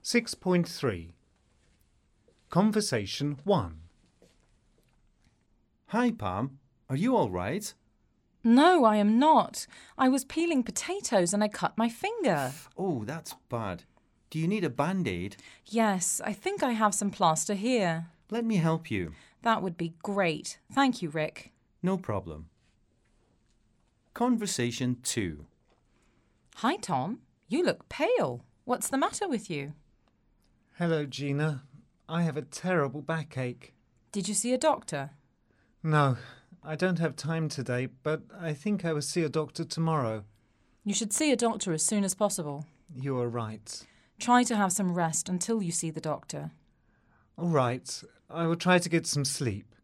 6.3 Conversation 1. Hi, Pam. Are you all right? No, I am not. I was peeling potatoes and I cut my finger. Oh, that's bad. Do you need a Band-Aid? Yes, I think I have some plaster here. Let me help you. That would be great. Thank you, Rick. No problem. Conversation 2. Hi, Tom. You look pale. What's the matter with you? Hello, Gina. I have a terrible backache. Did you see a doctor? No, I don't have time today, but I think I will see a doctor tomorrow. You should see a doctor as soon as possible. You are right. Try to have some rest until you see the doctor. All right, I will try to get some sleep.